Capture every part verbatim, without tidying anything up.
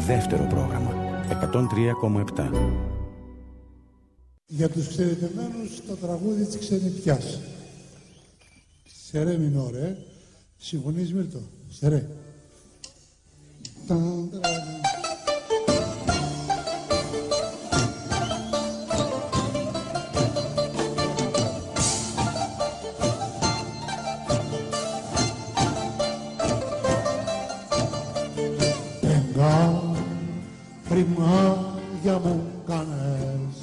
Δεύτερο πρόγραμμα. εκατόν τρία κόμμα επτά. Για τους ξενιτεμένους το τραγούδι της ξενιτιάς. Σε ρε μινόρε. Συμφωνείς Μύρτο? Σε ρε. Πριμάδια μου κάνες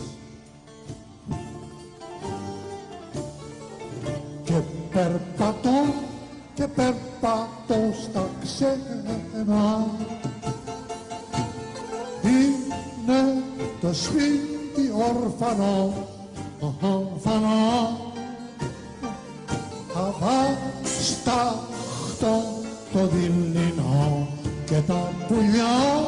και περπατώ και περπατώ στα ξένα. Είναι το σπίτι όρφανο, όρφανο. Αβάσταχτο το δειλινό και τα πουλιά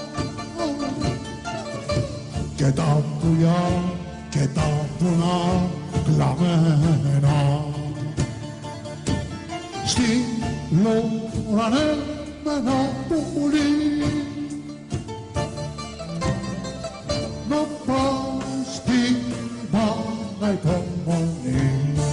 και τα πουλιά και τα βουνά κλαμμένα στη λόρανε με ένα πουλί να πάει στη μάνα υπομονή.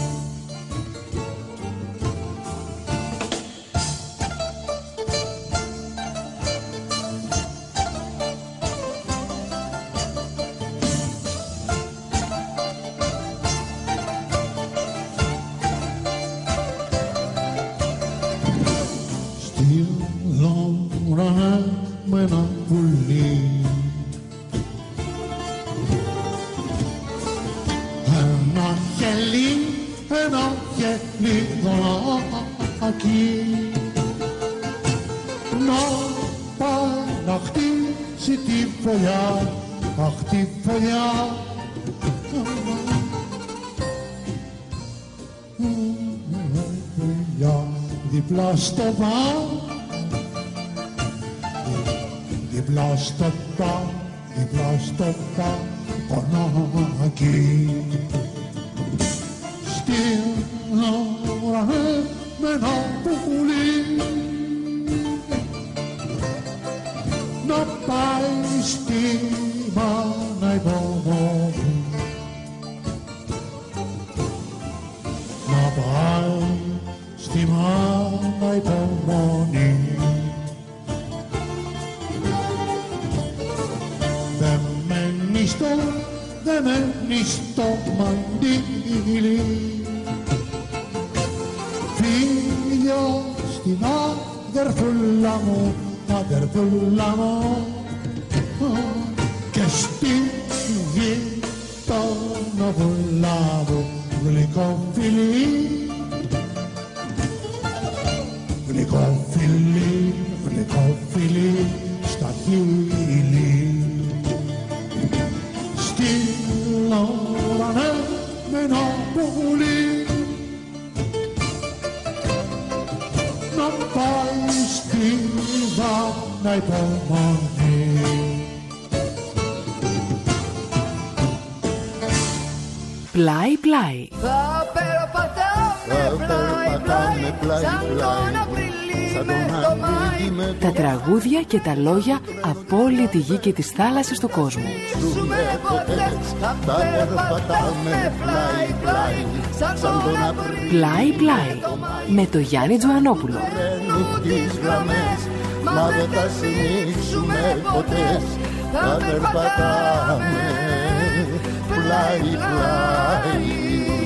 Διπλά στο πα, διπλά στο πα, διπλά στο πα, κονάκι. Στην ώρα με ένα πουλί να πάει στη μάνα υπομονή, να πάει στη μάνα υπομονή. Δε μένει στο, δε μένει στο μαντίλι, φίλια στην αδερφούλα μου, αδερφούλα μου, και στην γειτονοβούλα μου γλυκό φιλί. Γλυκό φιλί, γλυκό φιλί στα χείλη. Στην ώρα με ένα πουλί να πάει στη μάνα υπομονή. Πλάι, πλάι. Θα περπατάμε πλάι, πλάι, σαν τον Απρίλη με το Μάη. Τα τραγούδια και τα λόγια από όλη τη γη και τις θάλασσες του κόσμου. Ζούμε ποτέ, θα περπατάμε πλάι, πλάι, σαν τον Απρίλη. Πλάι, πλάι, με το Γιάννη Τζοανόπουλο. Τις γραμμές, μα δεν θα συνήξουμε ποτέ, θα περπατάμε πλάι, πλάι.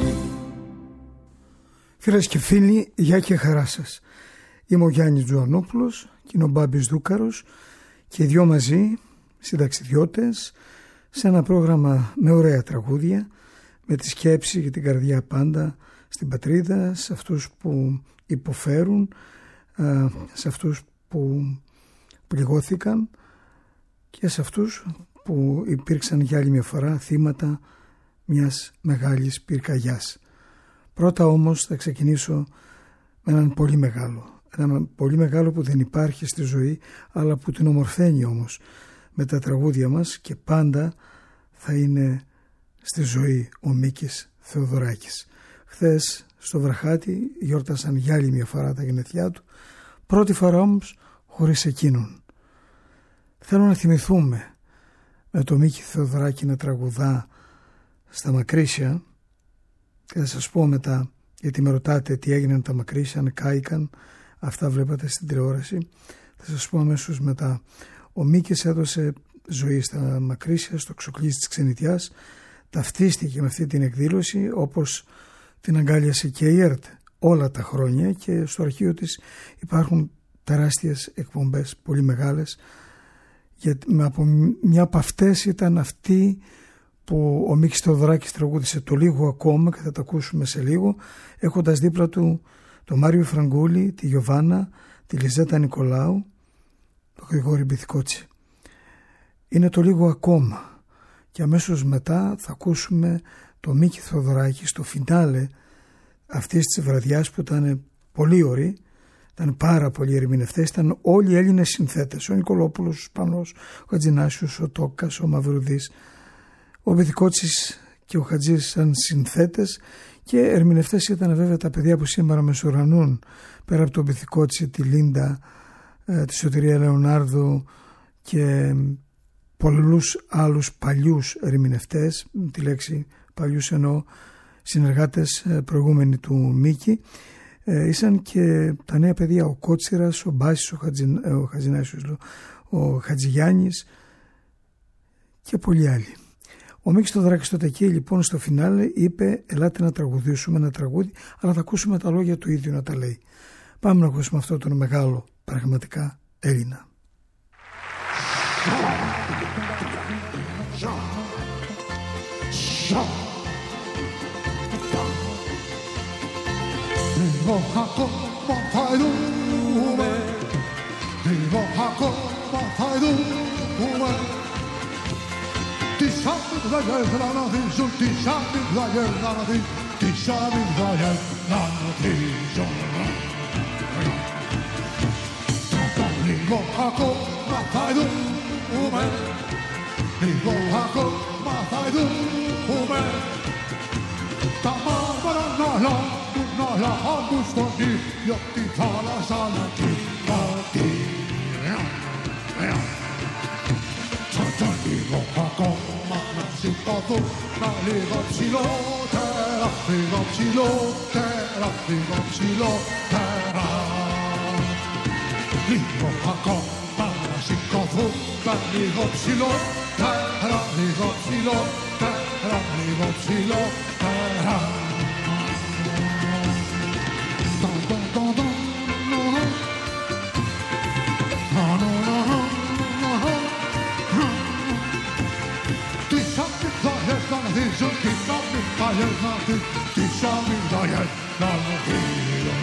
Φίλες και φίλοι, γεια και χαρά σας. Είμαι ο Γιάννης Τζοανόπουλος και είναι ο Μπάμπης Δούκαρος και οι δυο μαζί συνταξιδιώτες σε ένα πρόγραμμα με ωραία τραγούδια, με τη σκέψη και την καρδιά πάντα στην πατρίδα, σε αυτούς που υποφέρουν, σε αυτούς που πληγώθηκαν και σε αυτούς που υπήρξαν για άλλη μια φορά θύματα μιας μεγάλης πυρκαγιάς. Πρώτα όμως θα ξεκινήσω με έναν πολύ μεγάλο, έναν πολύ μεγάλο που δεν υπάρχει στη ζωή, αλλά που την ομορφαίνει όμως με τα τραγούδια μας και πάντα θα είναι στη ζωή ο Μίκης Θεοδωράκης. Χθες στο Βραχάτι γιόρτασαν για άλλη μια φορά τα γενέθλιά του, πρώτη φορά όμως χωρίς εκείνον. Θέλω να θυμηθούμε με το Μίκη Θεοδωράκη να τραγουδά στα Μακρύσια, και θα σας πω μετά, γιατί με ρωτάτε τι έγιναν τα Μακρύσια, αν κάηκαν, αυτά βλέπατε στην τηλεόραση. Θα σας πω αμέσως μετά. Ο Μίκης έδωσε ζωή στα Μακρύσια, στο Ξοκλήσι της Ξενιτιάς, ταυτίστηκε με αυτή την εκδήλωση όπως την αγκάλιασε και η ΕΡΤ όλα τα χρόνια, και στο αρχείο της υπάρχουν τεράστιες εκπομπές, πολύ μεγάλες, γιατί από μια από αυτές ήταν αυτή που ο Μίκης Θεοδωράκης τραγούδισε το Λίγο Ακόμα, και θα τα ακούσουμε σε λίγο, έχοντας δίπλα του τον Μάριο Φραγκούλη, τη Γιωβάνα, τη Λιζέτα Νικολάου, τον Γρηγόρη Μπιθικότσι. Είναι το Λίγο Ακόμα, και αμέσως μετά θα ακούσουμε το Μίκη Θεοδωράκη στο φινάλε αυτής της βραδιάς, που ήταν πολύ ωραίοι, ήταν πάρα πολλοί ερμηνευτές, ήταν όλοι οι Έλληνες συνθέτες, ο Νικολόπουλος, ο Σπανός, ο Χατζηνάσιος, ο Τόκας, ο Μαυρουδής, ο Μπιθικότσης και ο Χατζής σαν συνθέτες, και ερμηνευτές ήταν βέβαια τα παιδιά που σήμερα μεσουρανούν, πέρα από τον Μπιθικότση, τη Λίντα, τη Σωτηρία Λεωνάρδου και πολλούς άλλους παλιούς ερμηνευτές, τη λέξη παλιούς εννοώ συνεργάτες προηγούμενοι του Μίκη. Ε, ήσαν και τα νέα παιδιά, ο Κότσιρας, ο Μπάσης, ο, Χατζη, ο Χατζηνάσιος, ο Χατζηγιάννης και πολλοί άλλοι. Ο Μίκης Θεοδωράκης τότε εκεί λοιπόν στο φινάλε είπε ελάτε να τραγουδήσουμε ένα τραγούδι, αλλά θα ακούσουμε τα λόγια του ίδιου να τα λέει. Πάμε να ακούσουμε αυτό τον μεγάλο πραγματικά Έλληνα. Λίγο ακόμα θα δούμε, λίγο ακόμα θα δούμε, τις αμυγδαλιές να αναδύσουν, τις αμυγδαλιές να αναδύσουν, τις αμυγδαλιές να αναδύσουν. Λίγο ακόμα θα δούμε, λίγο ακόμα θα δούμε, τα μαύρα να λάβουν, να λάβουν στον ήλιο τη θάλασσα να κοιμάται. Λίγο ακόμα να σηκωθούν, να λίγο ψηλότερα, λίγο ψηλότερα, λίγο ψηλότερα. Λίγο ακόμα να σηκωθούν, να λίγο ψηλότερα, λίγο ψηλότερα, λίγο ψηλότερα. Τις αμυγδαλιές να αναδύσουν.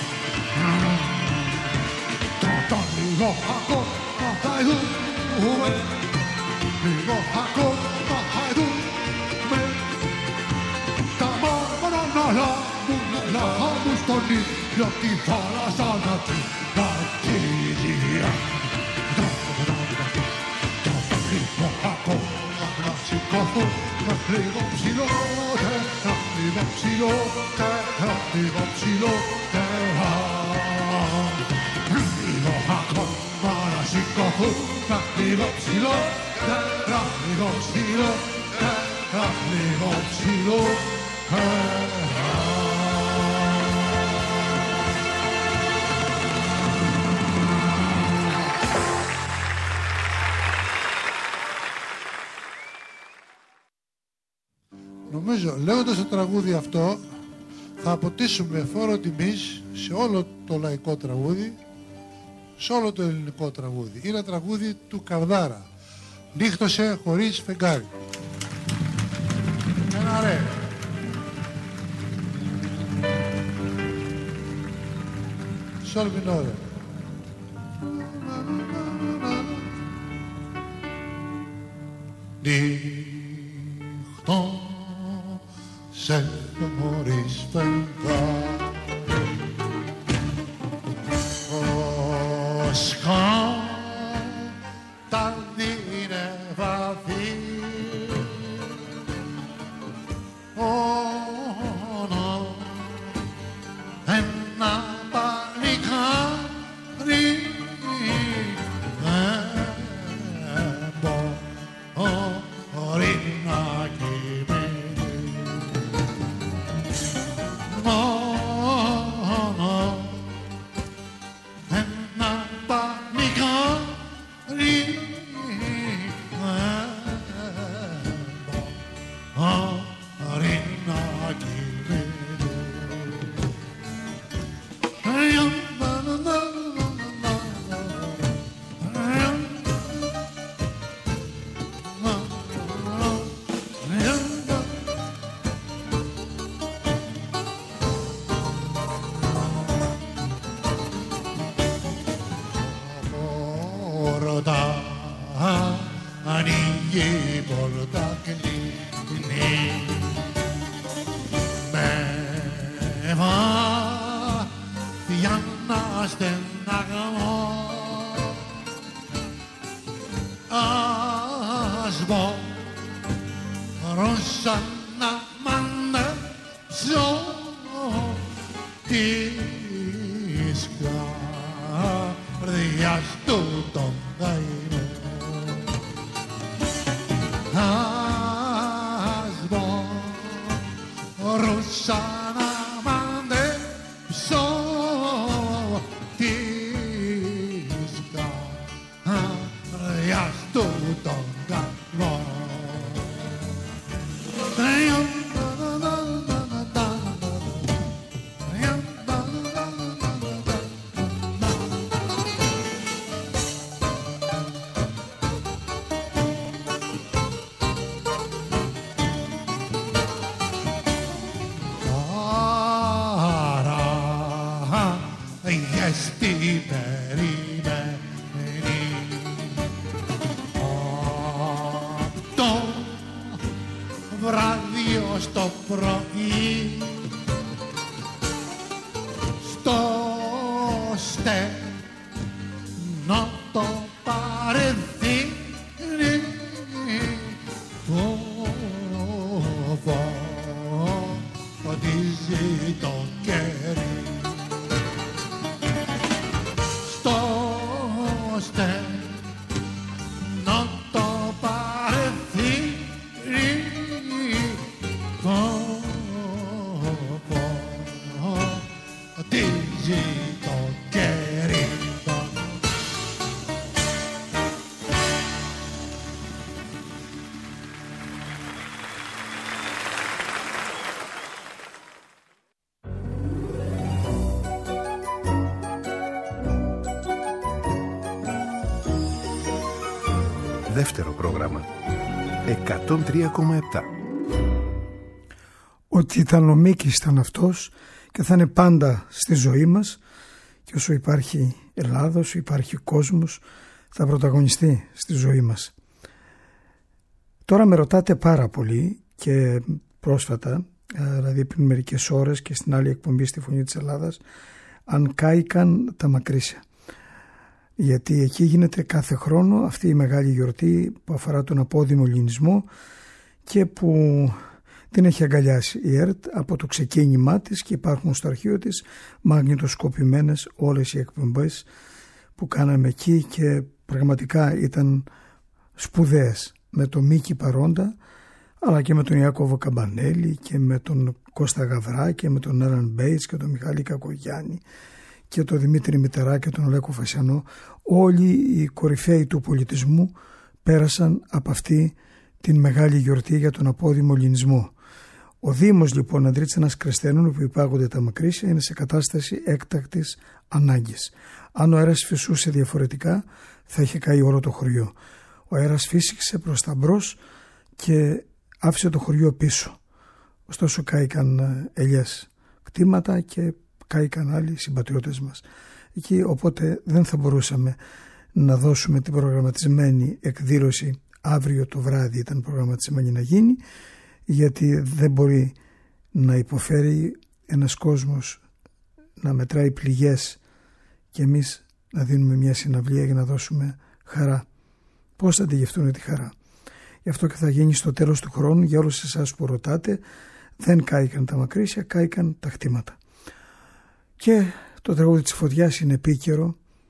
Τότε λίγο ακόμα θα δούμε, λίγο ακόμα θα δούμε, τα μαύρα να λάβουν, να λάβουν στον ήλιο τη θάλασσα να κοιμάται. Λίγο ακόμα να σηκωθούν, λίγο ψηλότερα, λίγο ψηλότερα, λίγο ψηλότερα. Λίγο ακόμα να σηκωθούν, λίγο ψηλότερα, λίγο ψηλότερα, λίγο ψηλότερα. Νομίζω, λέγοντας το τραγούδι αυτό, θα αποτίσουμε φόρο τιμής σε όλο το λαϊκό τραγούδι, σε όλο το ελληνικό τραγούδι. Είναι τραγούδι του Καβδάρα. Νύχτωσε χωρίς φεγγάρι. Ένα ρε. Σολ μινόρε. Νύχτω σε χωρίς φεγγάρι, ο σκοτάδι είναι βαθύ, μόνο ένα παλικάρι πόρτα, ανοίγει η πόρτα κλείνει. Με μάτια να στεναγμώ, ας μπορούσα να μαντέψω της καρδιάς του τον καημό. Ας μπορούσα να μαντέψω της καρδιάς του τον καημό. Στο πρωί στο στενό το παρεθύρι φωτίζει το κέρι, στο στενό το παρεθύρι Δεύτερο πρόγραμμα εκατόν τρία κόμμα επτά. Ότι ήταν ο Μίκης ήταν αυτός και θα είναι πάντα στη ζωή μας, και όσο υπάρχει Ελλάδα, όσο υπάρχει κόσμος, θα πρωταγωνιστεί στη ζωή μας. Τώρα με ρωτάτε πάρα πολύ και πρόσφατα, δηλαδή πριν μερικές ώρες και στην άλλη εκπομπή στη Φωνή της Ελλάδας, αν κάηκαν τα Μακρύσια. Γιατί εκεί γίνεται κάθε χρόνο αυτή η μεγάλη γιορτή που αφορά τον απόδημο ελληνισμό και που την έχει αγκαλιάσει η ΕΡΤ από το ξεκίνημά της, και υπάρχουν στο αρχείο της μαγνητοσκοπημένες όλες οι εκπομπές που κάναμε εκεί και πραγματικά ήταν σπουδαίες, με τον Μίκη παρόντα, αλλά και με τον Ιάκωβο Καμπανέλη και με τον Κώστα Γαβρά και με τον Έραν Μπέιτς και τον Μιχάλη Κακογιάννη και τον Δημήτρη Μητερά και τον Ολέκο Φασιανό. Όλοι οι κορυφαίοι του πολιτισμού πέρασαν από αυτή την μεγάλη γιορτή για τον απόδημο ελληνισμό. Ο Δήμος λοιπόν Ανδρίτσανας Κρεστένων, που υπάγονται τα Μακρύσια, είναι σε κατάσταση έκτακτης ανάγκης. Αν ο αέρας φυσούσε διαφορετικά, θα είχε καεί όλο το χωριό. Ο αέρας φύσηξε προς τα μπρος και άφησε το χωριό πίσω. Ωστόσο κάηκαν ελιές κτήματα και κάηκαν άλλοι συμπατριώτες μας εκεί, οπότε δεν θα μπορούσαμε να δώσουμε την προγραμματισμένη εκδήλωση αύριο το βράδυ, ήταν προγραμματισμένη να γίνει, γιατί δεν μπορεί να υποφέρει ένας κόσμος να μετράει πληγές και εμείς να δίνουμε μια συναυλία για να δώσουμε χαρά. Πώς θα αντιγευτούν τη χαρά? Γι' αυτό και θα γίνει στο τέλος του χρόνου. Για όλους εσάς που ρωτάτε, δεν κάηκαν τα Μακρύσια, κάηκαν τα χτήματα. Και το τραγούδι της Φωτιάς είναι επίκαιρο,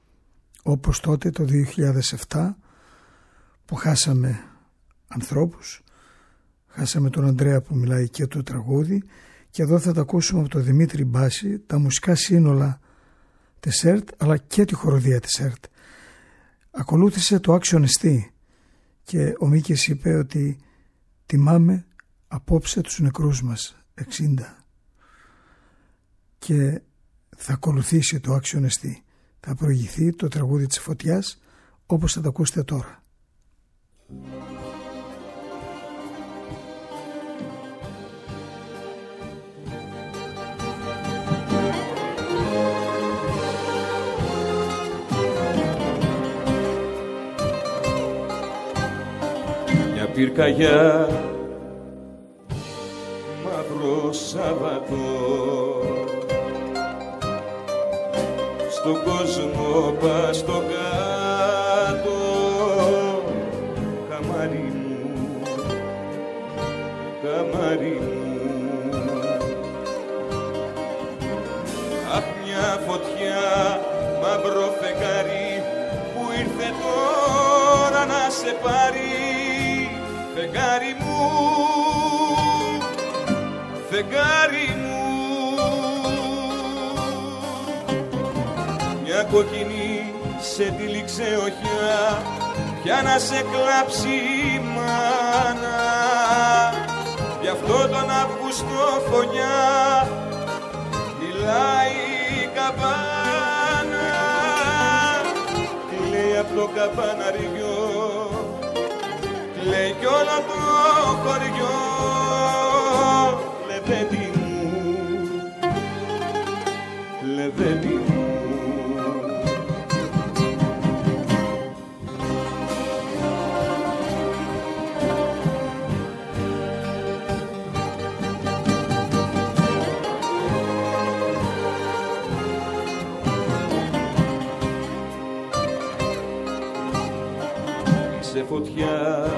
όπως τότε το δύο χιλιάδες επτά που χάσαμε ανθρώπους, χάσαμε τον Ανδρέα που μιλάει και το τραγούδι, και εδώ θα τα ακούσουμε από τον Δημήτρη Μπάση, τα μουσικά σύνολα της ΕΡΤ αλλά και τη χοροδία της ΕΡΤ. Ακολούθησε το Άξιον Εστί και ο Μίκης είπε ότι τιμάμε απόψε τους νεκρούς μας εξήντα, και θα ακολουθήσει το Άξιον Εστί. Θα προηγηθεί το τραγούδι της Φωτιάς όπως θα το ακούσετε τώρα. πυρκαγιά, μαύρο Σάββατο, στον κόσμο πας στο κάτω, καμάρι μου, καμάρι μου. Αχ, μια φωτιά, μαύρο φεγγάρι, που ήρθε τώρα να σε πάρει, φεγγάρι μου, φεγγάρι μου. Μια κοκκινή σε τυλίξε οχιά, πια να σε κλάψει η μάνα, γι' αυτό τον Αύγουστο φωνιά μιλάει η καμπάνα. Κλαίει απ' το καμπαναριό, κλαίει κι όλο το χωριό. Λεβέντη μου, λεβέντη μου. Σε φωτιά,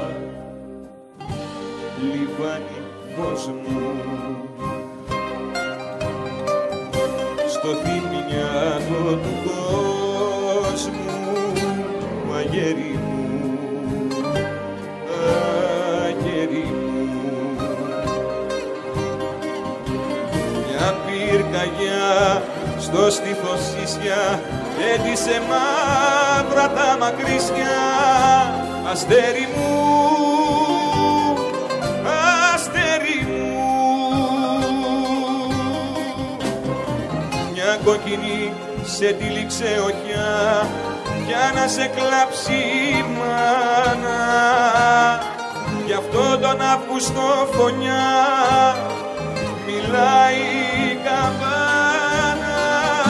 λιβάνι φως μου, στο θυμηνιάτο του κόσμου, αγέρι μου, αγέρι μου. Μια πυρκαγιά στο στήθος ίσια, έντυσε μαύρα τα μακρύσια. Αστέρι μου, αστέρι μου. Μια κοκκινή σε τυλίξε οχιά, για να σε κλάψει η μάνα, γι' αυτό τον Αύγουστο φωνιά μιλάει η καμπάνα.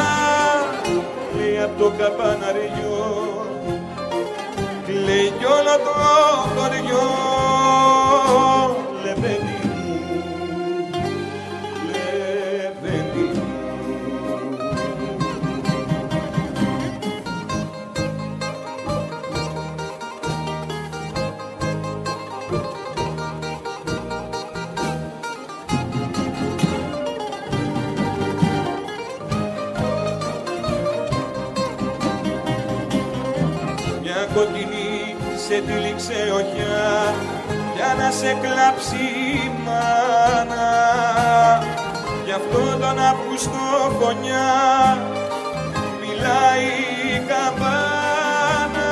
Λέει απ' το καμπαναριό, λέει κι όλο το χωριό. Λεβέντη μου, λεβέντη μου. Μια κοκκινή σε τυλίξε οχιά, για να σε κλάψει η μάνα, γι' αυτό τον Αύγουστο φωνιά μιλάει η καμπάνα.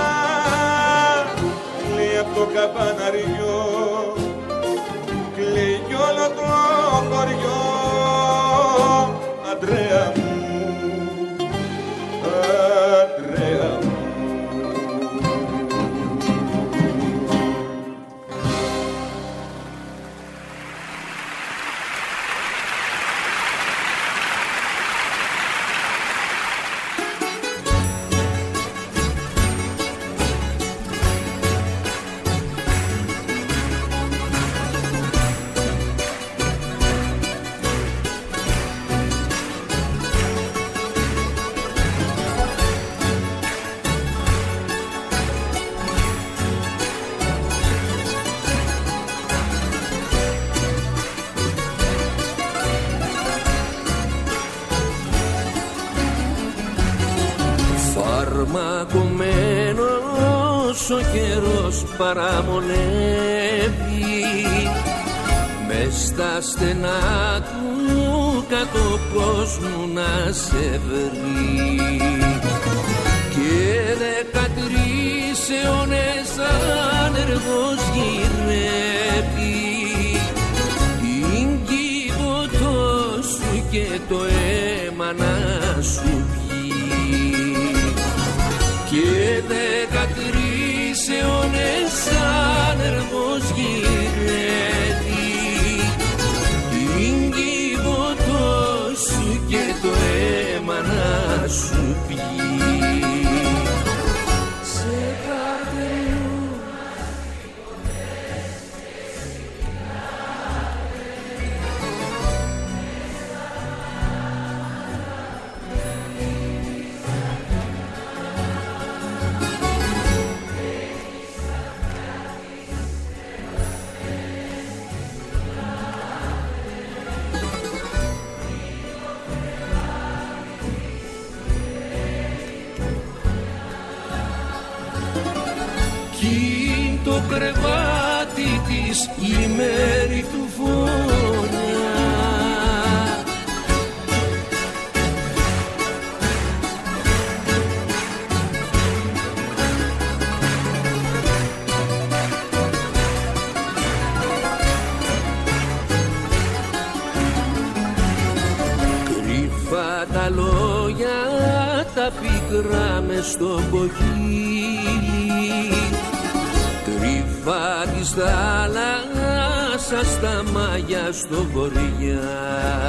Λέει απ' το καμπαναριό, κλαίει κι όλο το χωριό. Αντρέα μου, Αντρέα μου. Φαρμακωμένος ο καιρός παραμονεύει, μες στα στενά του κάτω κόσμου να σε βρει. Και δεκατρείς αιώνες άνεργος γυρεύει, την κύβωτό σου και το αίμα να σου βγει. Και δεκατρείς αιώνες άνεργος γυρεύει, την κύβωτό σου και το αίμα να σου βγει. Σε καρτερού κι το κρεβάτι της η μέρη του φωνιά. Κρυφά τα λόγια τα πικρά μες στο μποχύλι, κρυφά της θάλασσας τα μάγια στο βορειά.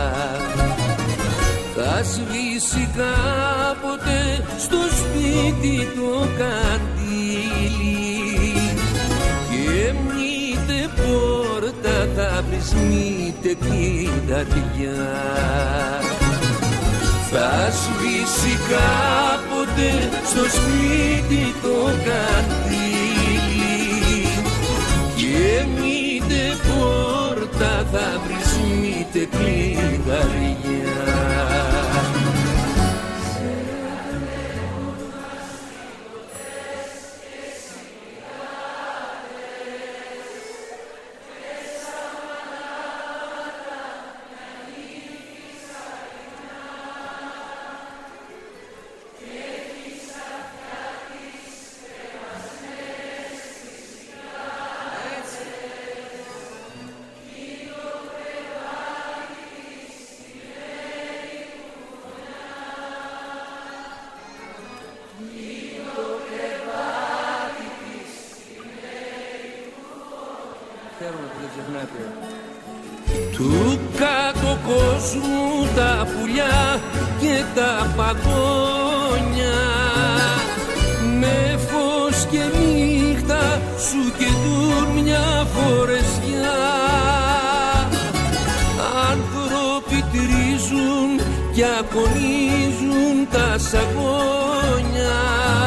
Θα σβήσει κάποτε στο σπίτι το καντήλι και μήτε πόρτα θα βρεις μήτε κλειδαριά. Θα σβήσει κάποτε στο σπίτι το καντήλι και μήτε πόρτα θα βρεις μήτε κλειδαριά. Του κάτω κόσμου τα πουλιά και τα παγόνια, με φως και νύχτα σου καιτούν μια φορεσιά. Άνθρωποι τρίζουν κι ακονίζουν τα σαγόνια,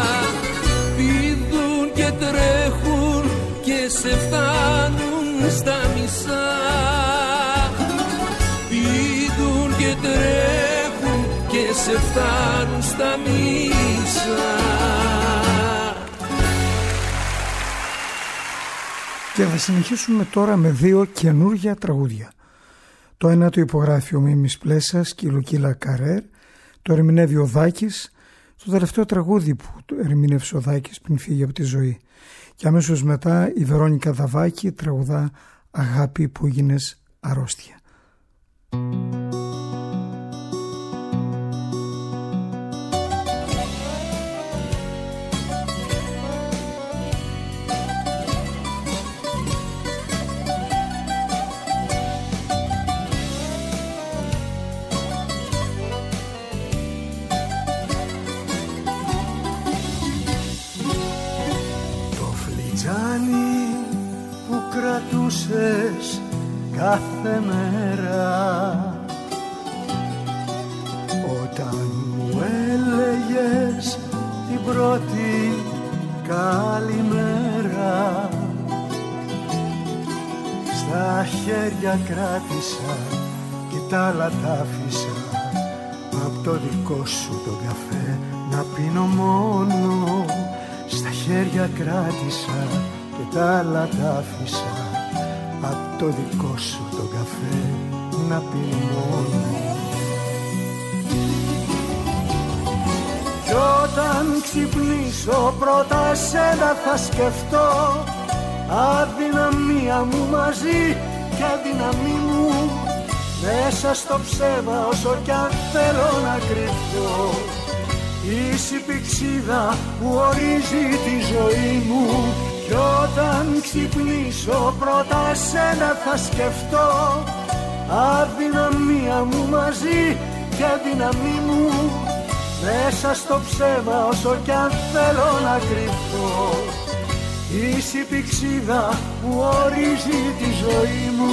πηδούν και τρέχουν και σε φτάνουν στα μισά. Πηδούν και τρέχουν και σε φτάνουν στα μισά. Και θα συνεχίσουμε τώρα με δύο καινούργια τραγούδια. Το ένα το υπογράφει ο Μίμης Πλέσας και η Λουκίλα Καρέρ, το ερμηνεύει ο Δάκης, το τελευταίο τραγούδι που το ερμηνεύσε ο Δάκης πριν φύγει από τη ζωή. Και αμέσως μετά η Βερόνικα Δαβάκη τραγουδά «Αγάπη που γίνες αρρώστια». Που κρατούσες κάθε μέρα, όταν μου έλεγες την πρώτη καλημέρα, στα χέρια κράτησα και τα άλλα τα άφησα, απ' το δικό σου τον καφέ να πίνω μόνο. Στα χέρια κράτησα και τα άλλα τα άφησα, απ' το δικό σου το καφέ να πίνω μόνο. Κι όταν ξυπνήσω πρώτα σένα θα σκεφτώ, αδυναμία μου μαζί και αδυναμή μου, μέσα στο ψέμα όσο κι αν θέλω να κρυφτώ. Είσαι η πηξίδα που ορίζει τη ζωή μου. Κι όταν ξυπνήσω πρώτα σένα θα σκεφτώ, αδυναμία μου μαζί και αδυναμή μου, μέσα στο ψέμα όσο κι αν θέλω να κρυφτώ. Είσαι η πηξίδα που ορίζει τη ζωή μου.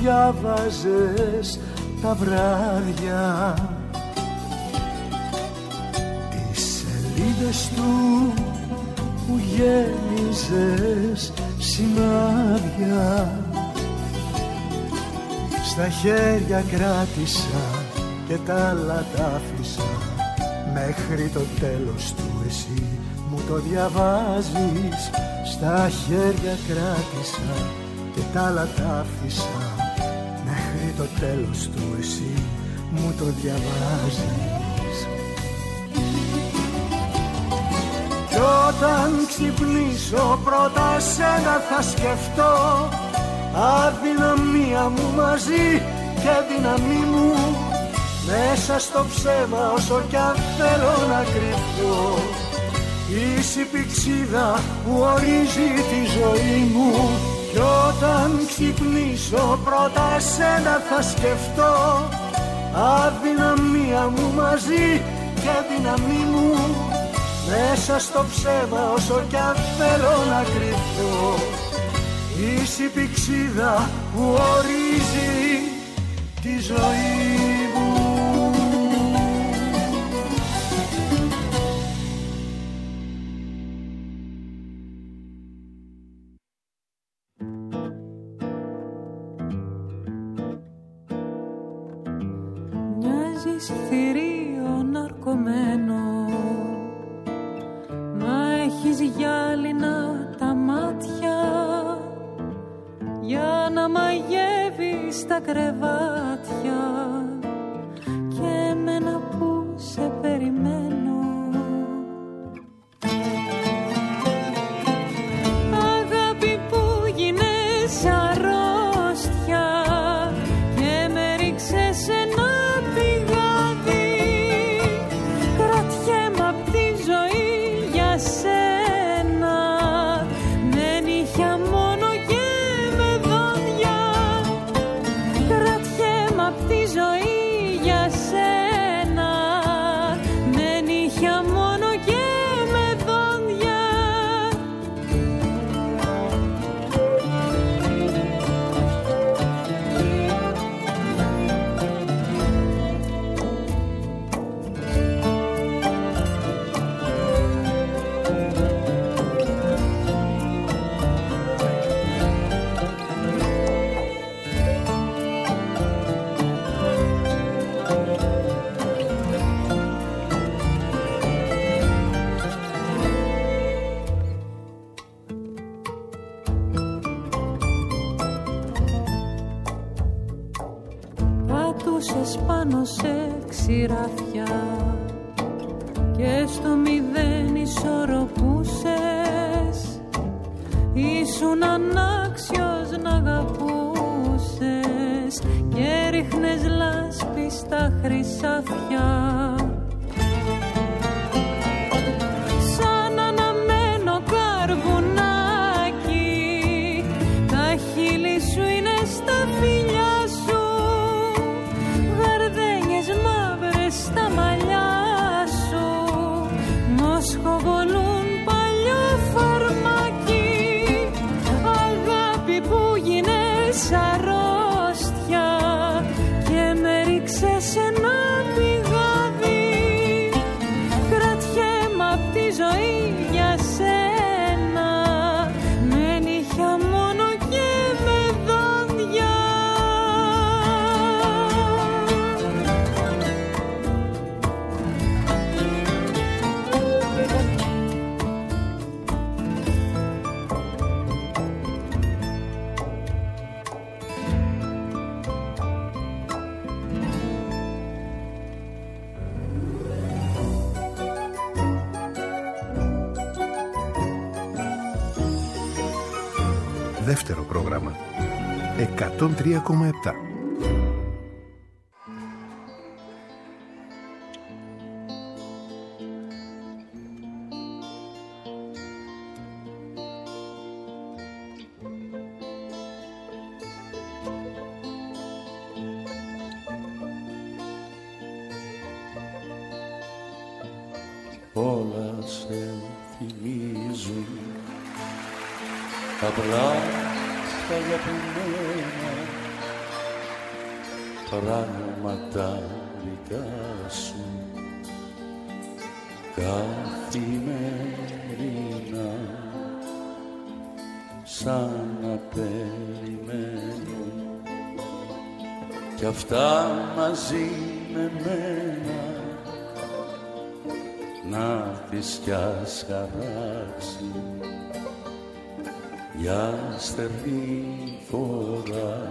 διάβαζες τα βράδια, τις σελίδες του που γέμιζες σημάδια. Στα χέρια κράτησα και τα άλλα τα άφησα, μέχρι το τέλος του εσύ μου το διαβάζεις. Στα χέρια κράτησα και τα άλλα τα άφησα, μέχρι το τέλος του εσύ μου το διαβάζεις. Κι όταν ξυπνήσω πρώτα σένα θα σκεφτώ, αδυναμία μου μαζί και δύναμή μου, μέσα στο ψέμα όσο κι αν θέλω να κρυφτώ. Είσαι η πηξίδα που ορίζει τη ζωή μου. Κι όταν ξυπνήσω πρώτα εσένα θα σκεφτώ, αδυναμία μου μαζί και δύναμή μου, μέσα στο ψέμα όσο κι αν θέλω να κρυφτώ. Είσαι η πηξίδα που ορίζει τη ζωή μου. Μοιάζεις θηρίο ναρκωμένο, μα έχεις γυάλινα τα μάτια για να μαγεύεις τα κρεβάτια και εμένα που σε περιμένω. Αγάπη που γίνες αρρώστια και με ρίξες σε ένα πηγάδι, κρατιέμαι απ' τη ζωή για σένα, με νύχια μόνο και με δόντια. Κρατιέμαι απ' τη ζωή για σένα, με νύχια μόνο και με δόντια. Πατούσες πάνω σε ξηράφια και στο μηδέν ισορροπούσες. Ήσουν ανάξιος να αγαπούσες και ρίχνες λάσπη στα χρυσάφια. Σαν αναμένο καρβουνάκι, τα χείλη σου είναι στα φιλιά σου, γαρδένιες μαύρες στα μαλλιά σου, μοσχοβολούν παλιό φαρμάκι. Αγάπη που γίνες αρρώστια και με ρίξες σε ένα πηγάδι, κρατιέμαι απ' τη ζωή για σένα, με νύχια μόνο και με δόντια. Δεύτερο πρόγραμμα εκατόν τρία κόμμα επτά. Όλα σε θυμίζουν τα βράδια αγαπημένα πράγματα δικά σου καθημερινά, σαν να περιμένω κι αυτά μαζί με μένα να τις κι ας χαράξει για στερνή φορά.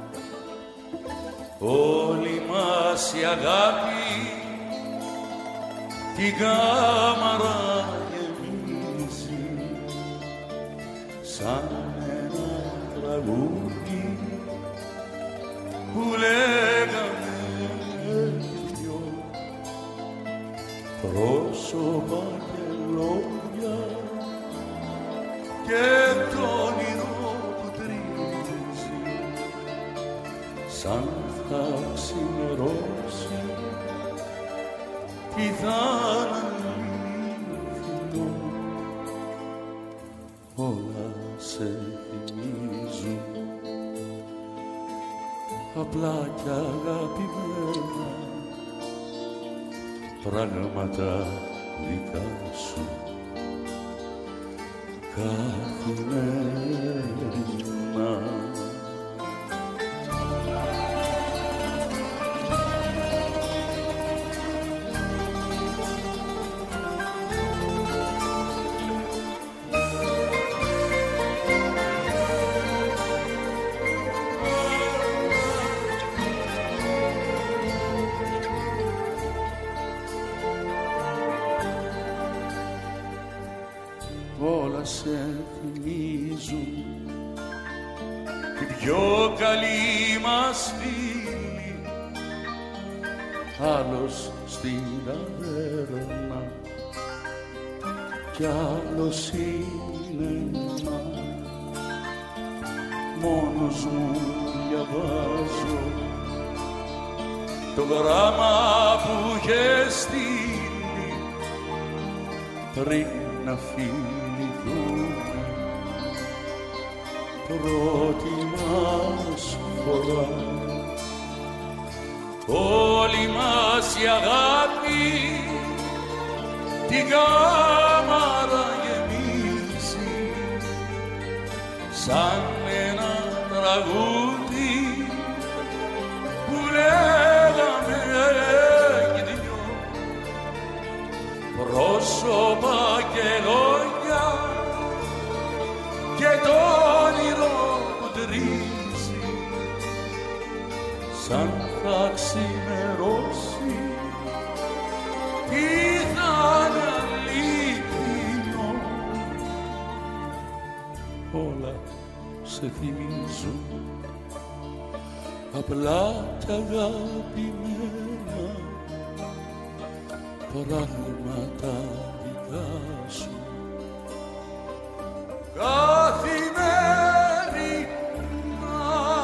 Όλη μας η αγάπη την κάμαρα γεμίζει σαν ένα τραγούδι που λέγαμε δυο, πρόσωπα και λόγια και το όνειρο που τρίζει σαν θα ξημερώσει τι θα αναλύθω. Όλα σε θυμίζουν απλά κι αγαπημένα πράγματα δικά σου καθημερινά. Όλα σε θυμίζουν την πιο καλή μας φίλη, άλλος στην ταβέρνα κι άλλος σίνεμα. Μόνος μου διαβάζω το γράμμα που είχε στείλει πριν να φύγουμε πρώτη μας φορά. Όλη μας η αγάπη την κάμαρα γεμίζει σαν ένα τραγούδι που λέγαμε κι δυο, πρόσωπα και λόγια και το όνειρο που τρίζει σαν θα ξημερώσει τι θα είναι αλήθινο. Όλα σε θυμίζουν απλά κι αγαπημένα πράγματα δικά σου καθημερινά.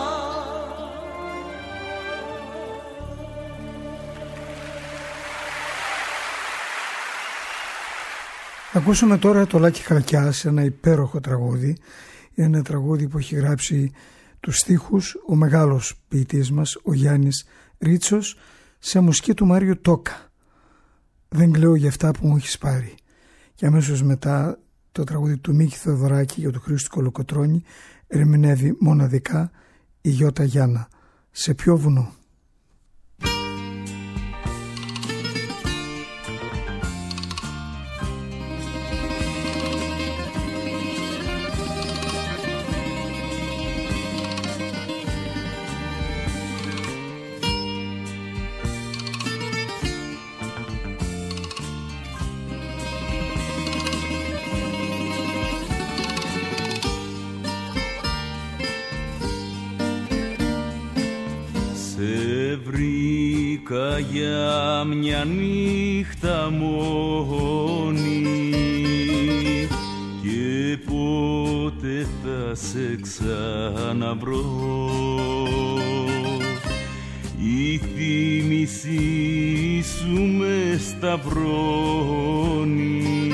Ακούσαμε τώρα το Λάκη Χαλκιά σε ένα υπέροχο τραγούδι. Είναι ένα τραγούδι που έχει γράψει τους στίχους ο μεγάλος ποιητής μας, ο Γιάννης Ρίτσος, σε μουσική του Μάριου Τόκα. Δεν κλαίω για αυτά που μου έχεις πάρει. Και αμέσως μετά το τραγούδι του Μίκη Θεοδωράκη για του Χρήστου Κολοκοτρώνη ερμηνεύει μοναδικά η Γιώτα Γιάννα. Σε ποιο βουνό? Βρήκα για μια νύχτα μόνη και πότε θα σε ξαναβρω. Η θύμησή σου με σταυρώνει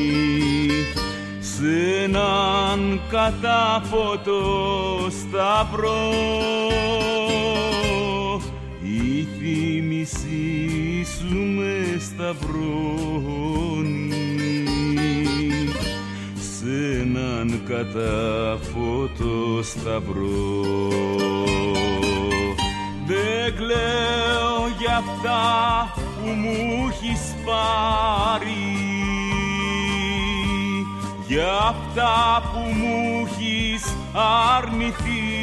σε έναν κατάφωτο σταυρό. η θύμησή σου με σταυρώνει σ' έναν κατάφωτο σταυρό. Δεν κλαίω για αυτά που μου έχεις πάρει, για αυτά που μου έχεις αρνηθεί,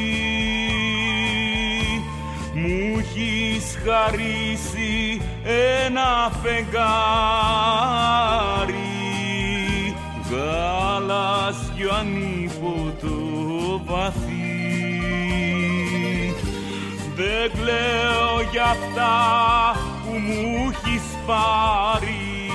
μου έχεις χαρίσει ένα φεγγάρι γαλάζιο ανίποτο βαθύ. Δεν κλαίω για αυτά που μου έχεις πάρει,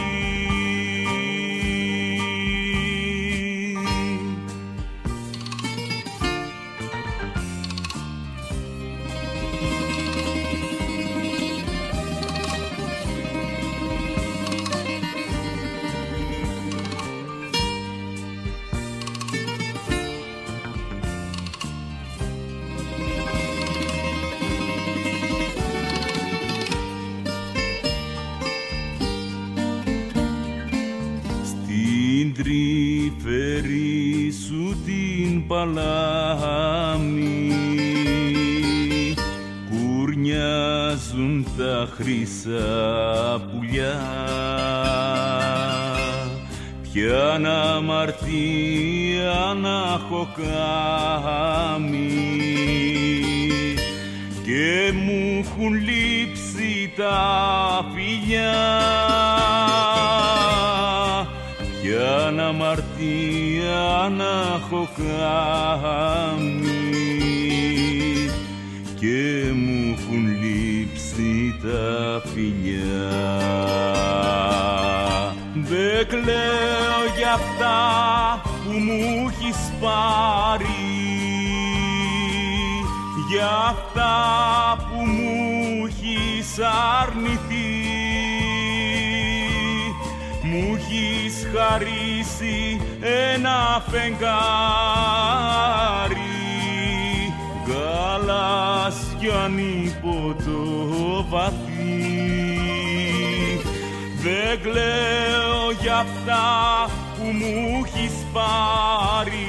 τρυφερή σου την παλάμη κουρνιάζουν τα χρυσά πουλιά. Ποιαν αμαρτία να έχω κάνει και μου έχουν λείψει τα φιλιά. Ποιαν αμαρτία να έχω κάνει και μου έχουν λείψει τα φιλιά. Δεν κλαίω για αυτά που μου έχεις πάρει, για αυτά που μου έχεις αρνηθεί, μου έχεις χαρίσει ένα φεγγάρι γαλάζιο ανίποτο βαθύ. Δεν κλαίω για αυτά που μου έχεις πάρει,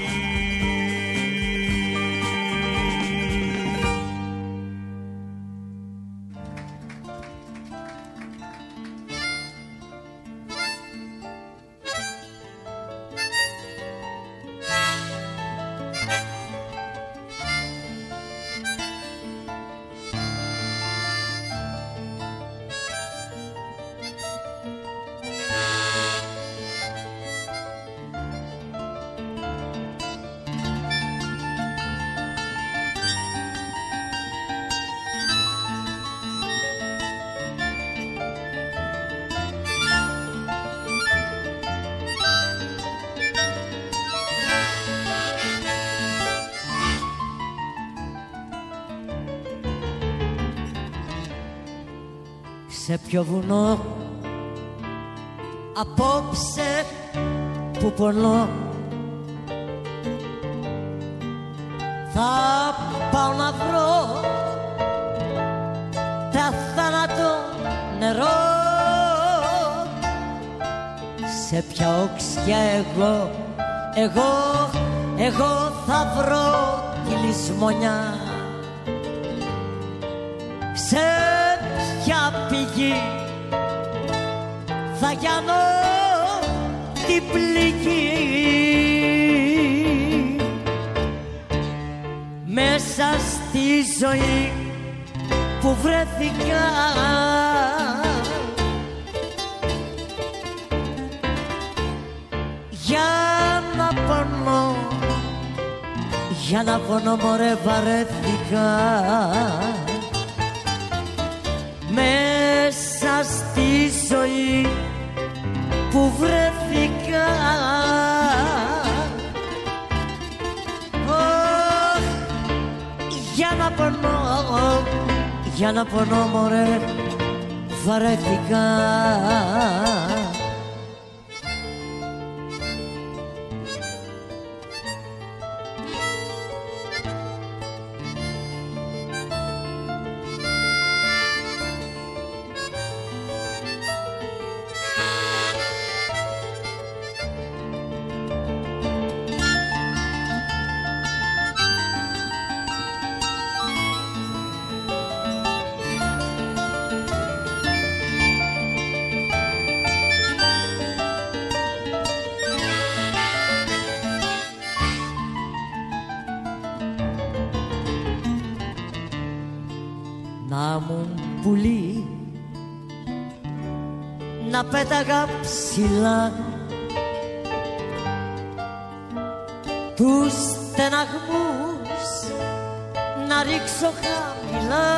σε ποιο βουνό απόψε που πονώ θα πάω να βρω τα θάνατο νερό. Σε ποια οξιά εγώ, εγώ, εγώ θα βρω τη λησμονιά. Σε ποια πηγή θα γιάνω την πληγή. Μέσα στη ζωή που βρέθηκα για να πονώ, για να πονώ μωρέ βαρέθηκα. Μέσα στη ζωή που βρέθηκα oh, για να πονώ, για να πονώ μωρέ βαρέθηκα. να μου πουλί, να πέταγα ψηλά τους στεναγμούς, να ρίξω χαμηλά.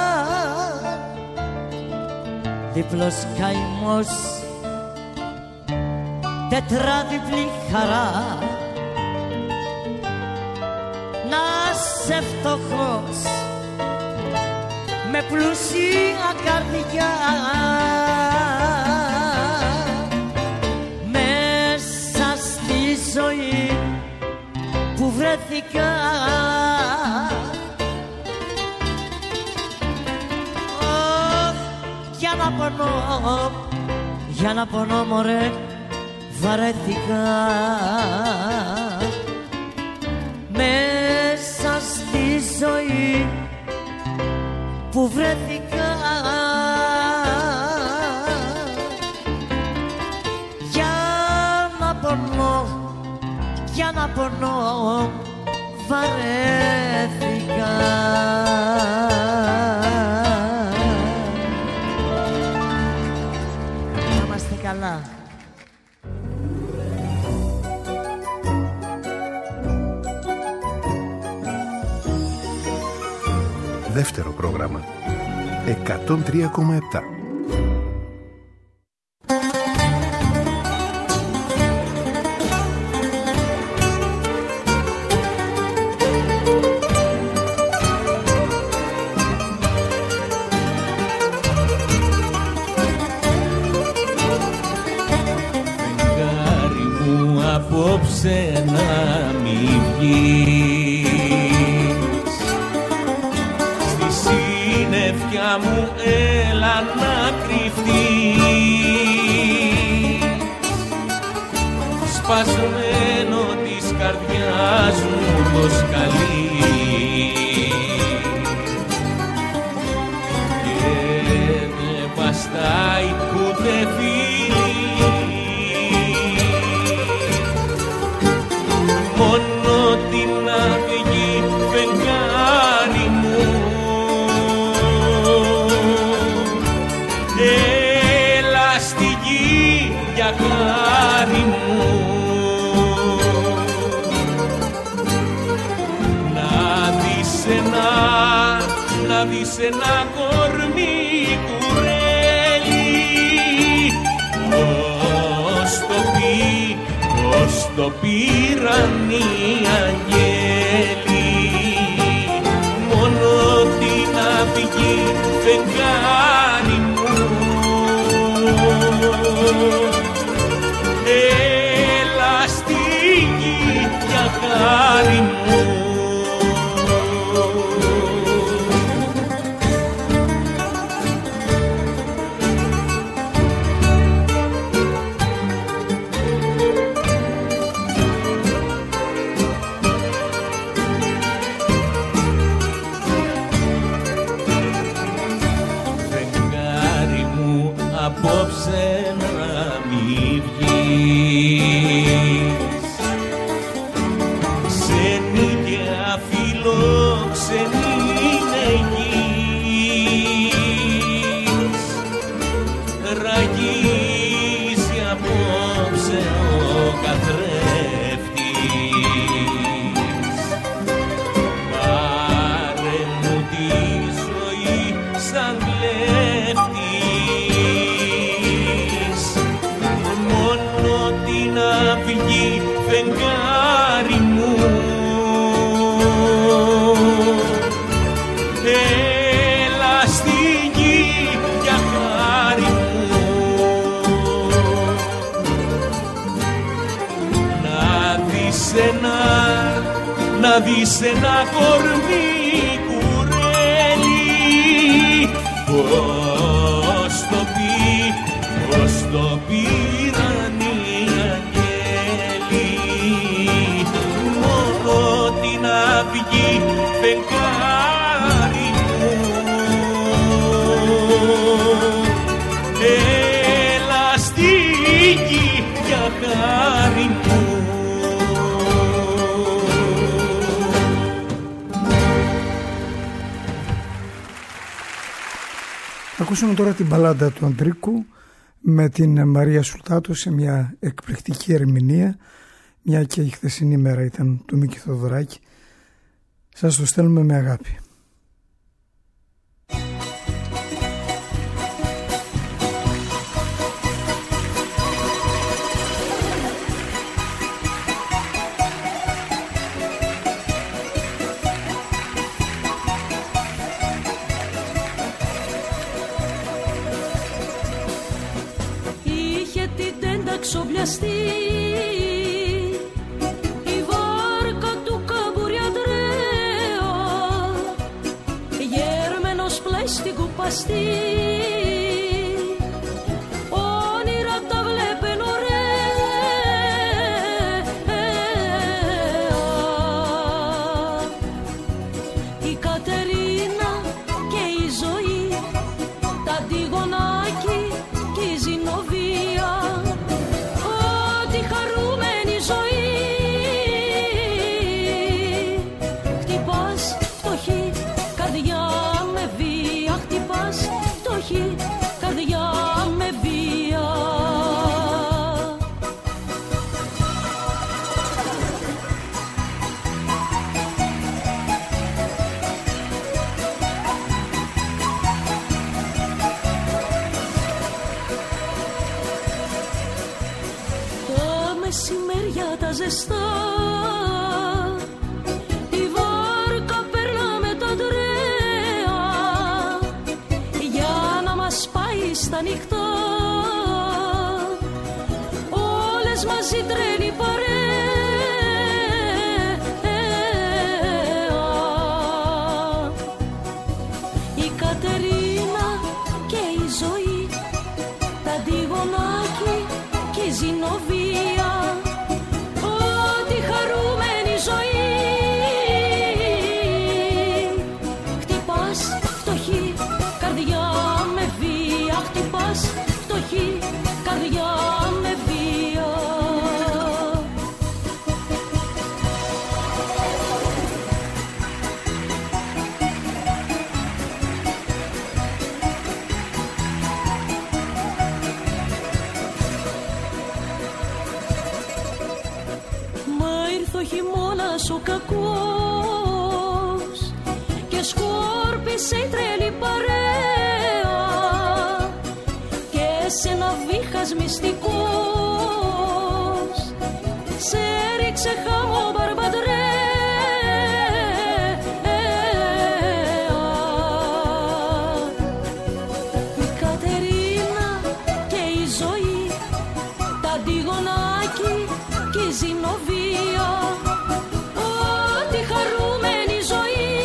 Δίπλος καημός, τετράδιπλη χαρά, να σε φτωχός με πλούσια καρδιά. Μέσα στη ζωή που βρέθηκα, oh, για να πονώ, για να πονώ μωρέ, βαρέθηκα. Μέσα στη ζωή που βρέθηκα, για να πονώ, για να πονώ, βαρέθηκα. Να είμαστε καλά. Δεύτερο πρόγραμμα εκατόν τρία κόμμα επτά. Φεγγάρι μου απόψε να μη βγεις, συννεφιά μου έλα να κρυφτείς. Σπασμένο της καρδιάς μου το σκαλί και δεν βαστάει ούτε φίλη, μόνο την αυγή φεγγάρι μου. Έλα στη γη για χάρη μου, να δεις ένα, να δεις ένα κορμί κουρέλι, ως το πει, ως το πήραν οι αγγέλοι, μόνο την αυγή φεγγάρι μου. Έλα στη γη για χάρη μου. Φεγγάρι μου απόψε να μη βγεις, ξενίκαια φιλόξενη είναι γης, ραγίζει απόψε ο καθρέφτης. Πάρε μου τη ζωή σαν κλέφτης, μόνο την αυγή φεγγάρι μου. Έλα στη γη για χάρη μου, να δεις ένα, να δεις ένα κορμί κουρέλι, πώς το πει, πώς το πήραν οι αγγέλοι, μόνο την αυγή φεγγάρι μου. Έλα στη γη για χάρη μου. Ακούσαμε τώρα την μπαλάντα του Αντρίκου με την Μαρία Σουλτάτου σε μια εκπληκτική ερμηνεία, μια και η χθεσινή μέρα ήταν του Μίκη Θοδωράκη. Σας το στέλνουμε με αγάπη. Ξοπλιαστεί η βάρκα του Καμπουριαντρέα, γέρμενος πλάι στην κουπαστή, όνειρα τα βλέπεν ωραία. Η Κατερίνα και η ζωή, τα Αντιγονάκη και η Ζηνοβία, χαρούμενη ζωή. Χτυπάς φτωχή καρδιά με βία, χτυπάς φτωχή καρδιά με βία. Μεσημέρια τα ζεστά, τη βάρκα περνάμε τα τρέα, για να μας πάει στα νυχτά, όλες μαζί τρέλη παρέα. Η Κατερίνα και η ζωή, τα Αντιγονάκη και η Ζηνοβία, ό,τι χαρούμενη ζωή. Χτυπάς φτωχή καρδιά με βία, χτυπάς φτωχή καρδιά με βία. Ο χειμώνας ο κακός και σκόρπισε η τρέλη παρέα, και σε ένα βήχας μυστικός σε έριξε χαμό μπαρμπαντρέα. Η Κατερίνα και η ζωή, τα Αντιγονάκη και η Ζηνοβία, ό,τι χαρούμενη ζωή.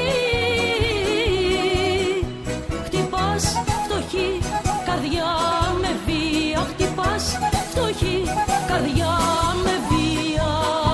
Χτυπάς φτωχή καρδιά με βία, χτυπάς φτωχή καρδιά με βία.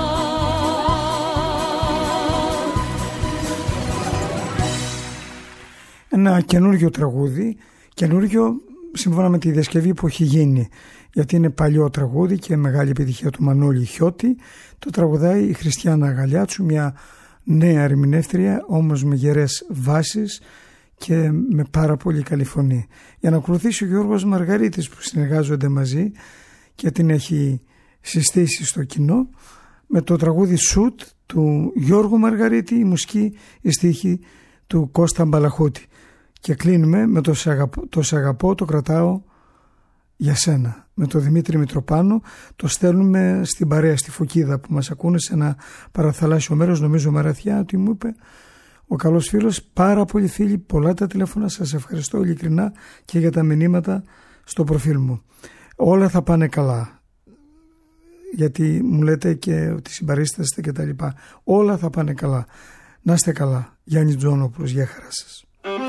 Ένα καινούργιο τραγούδι, καινούργιο σύμφωνα με τη διασκευή που έχει γίνει, γιατί είναι παλιό τραγούδι και μεγάλη επιτυχία του Μανώλη Χιώτη. Το τραγουδάει η Χριστιάνα Γαλιάτσου, μια νέα ερμηνεύτρια, όμως με γερές βάσεις και με πάρα πολύ καλή φωνή. Για να ακολουθήσει ο Γιώργος Μαργαρίτης, που συνεργάζονται μαζί και την έχει συστήσει στο κοινό, με το τραγούδι «Σουτ» του Γιώργου Μαργαρίτη, η μουσική, η στίχη του Κώστα Μπαλαχούτη. Και κλείνουμε με το «Σ' αγαπώ, το, σ' αγαπώ, το κρατάω για σένα», με τον Δημήτρη Μητροπάνο. Το στέλνουμε στην παρέα στη Φωκίδα που μας ακούνε, σε ένα παραθαλάσσιο μέρος, νομίζω Μαραθιά, ότι μου είπε ο καλός φίλος. Πάρα πολλοί φίλοι, πολλά τα τηλέφωνα, σας ευχαριστώ ειλικρινά και για τα μηνύματα στο προφίλ μου. Όλα θα πάνε καλά, γιατί μου λέτε και ότι συμπαρίσταστε και τα λοιπά. Όλα θα πάνε καλά. Να είστε καλά. Γιάννη Τζόνοπουλος, γεια χαρά σας.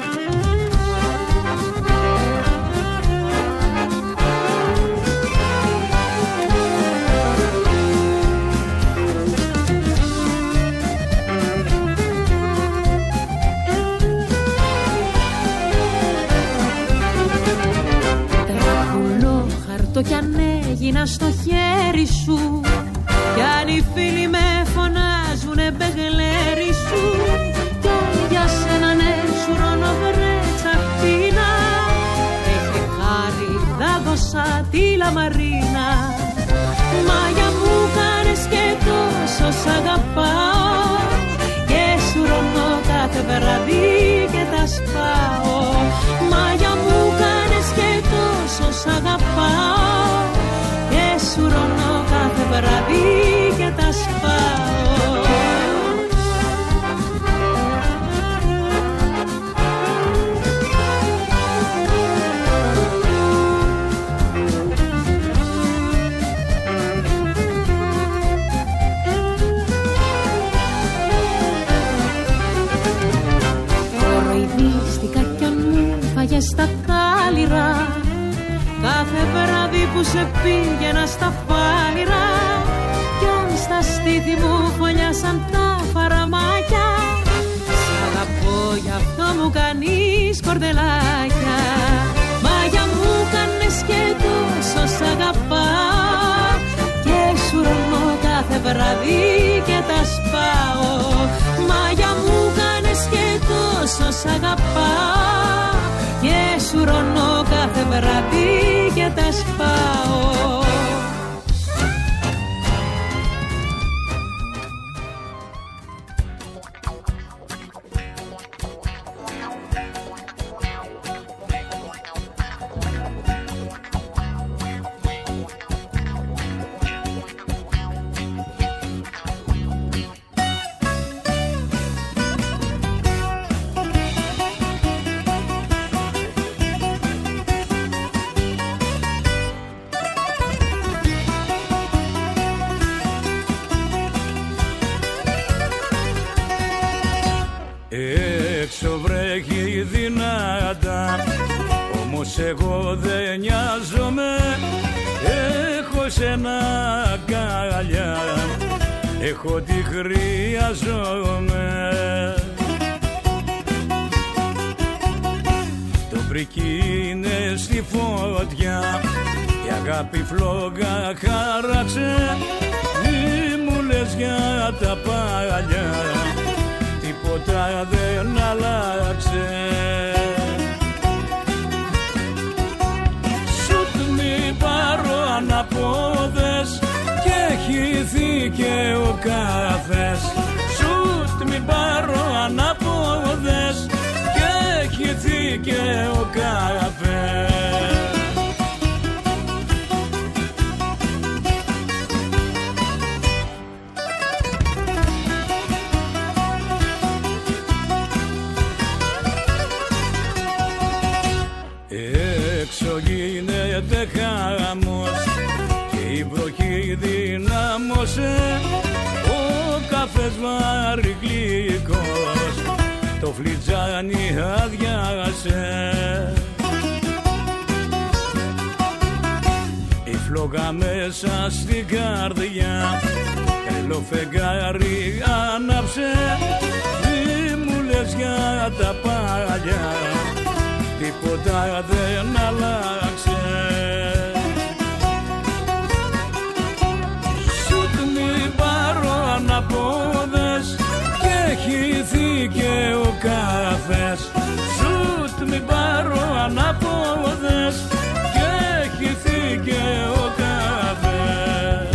Κι αν έγινα στο χέρι σου, κι αν οι φίλοι με φωνάζουνε μπεγλέρι σου, κι αν για σένα ναι σου ρώνω βρε τσαχτίνα, λαμαρίνα. Μάγια μου κάνες και τόσο σ' αγαπάω, και σου ρωνώ κάθε βράδυ και τα σπάω. Μάγια μου κάνες και τόσο σ' αγαπάω, και σου ρωνώ κάθε βράδυ και τα σπάω. Στα κάλυρα, κάθε βράδυ που σε πήγαινα στα φάλιρα, κι αν στα στήθη μου φωλιάσαν τα φαραμάκια, σ' αγαπώ γι' αυτό μου κάνεις κορδελάκια. Μάγια μου κάνες και τόσο σ' αγαπάω, και σου ρωνώ κάθε βράδυ και τα σπάω. Μάγια μου κάνες και τόσο σ' αγαπάω, και σου ρωνώ κάθε βράδυ και τα σπάω. Εγώ δεν νοιάζομαι, έχω σένα αγκαλιά, έχω τι χρειάζομαι. Το πρικί είναι στη φωτιά, η αγάπη φλόγα χάραξε, μη μου λες για τα παλιά, τίποτα δεν άλλαξε. Αναπόδες και χυθήκε ο καφές, σουτ μην πάρω αναπόδες και χυθήκε ο καφές. Έξω γίνεται χαμός και η βροχή δυνάμωσε, ο καφές βάρη γλυκός, το φλιτζάνι αδειάσε. Η φλόγα μέσα στην καρδιά, τρελό φεγγάρι άναψε, μη μου λες για τα παλιά, τίποτα δεν άλλαξε. Σουτ μη πάρω αναπόδες και χυθήκε ο καφές, σουτ μη πάρω αναπόδες και χυθήκε ο καφές.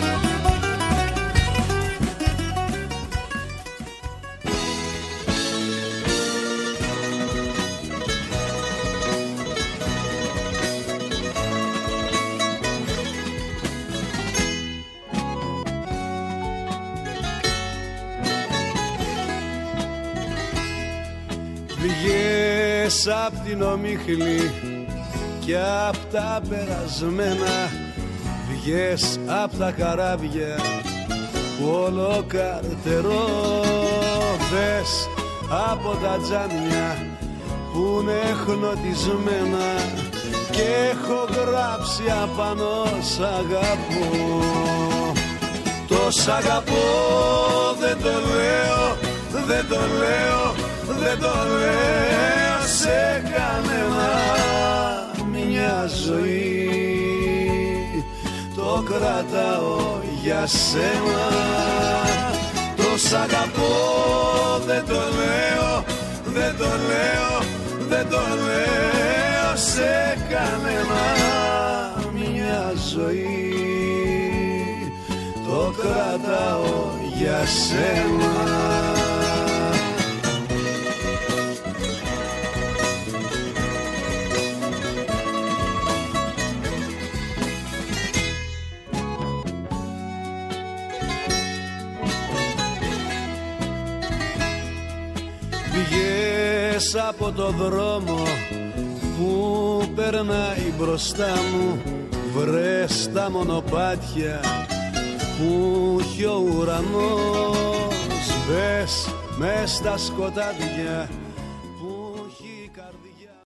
Βγες απ' την ομίχλη και απ' τα περασμένα, βγες απ' τα καράβια που όλο καρτερώ, βγες από τα τζάμια που είναι χνοτισμένα και έχω γράψει απάνω σ' αγαπώ. Το σ' αγαπώ δεν το λέω, δεν το λέω, δεν το λέω σε κανένα. Μια ζωή το κρατάω για σένα. Το σ' αγαπώ δεν το λέω, δεν το λέω, δεν το λέω σε κανένα. Μια ζωή το κρατάω για σένα. Βγες από το δρόμο που περνάει μπροστά μου, βρες τα μονοπάτια που έχει ο ουρανός, μπες μες στα σκοτάδια